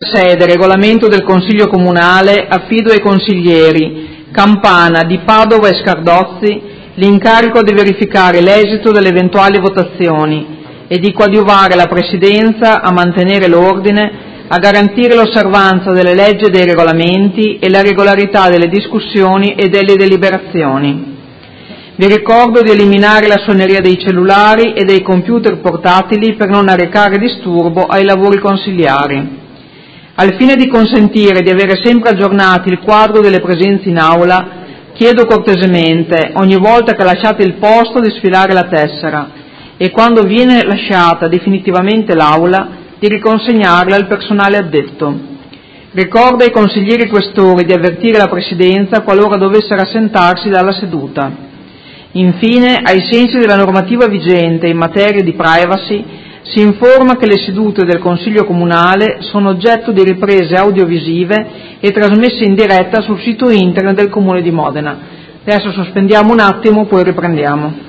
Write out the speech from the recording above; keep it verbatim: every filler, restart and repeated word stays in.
Sede, regolamento del Consiglio Comunale, affido ai consiglieri Campana, Di Padova e Scardozzi l'incarico di verificare l'esito delle eventuali votazioni e di coadiuvare la Presidenza a mantenere l'ordine, a garantire l'osservanza delle leggi e dei regolamenti e la regolarità delle discussioni e delle deliberazioni. Vi ricordo di eliminare la suoneria dei cellulari e dei computer portatili per non arrecare disturbo ai lavori consiliari. Al fine di consentire di avere sempre aggiornati il quadro delle presenze in aula, chiedo cortesemente, ogni volta che lasciate il posto, di sfilare la tessera e quando viene lasciata definitivamente l'aula, di riconsegnarla al personale addetto. Ricordo ai consiglieri questori di avvertire la Presidenza qualora dovessero assentarsi dalla seduta. Infine, ai sensi della normativa vigente in materia di privacy, si informa che le sedute del Consiglio Comunale sono oggetto di riprese audiovisive e trasmesse in diretta sul sito internet del Comune di Modena. Adesso sospendiamo un attimo, poi riprendiamo.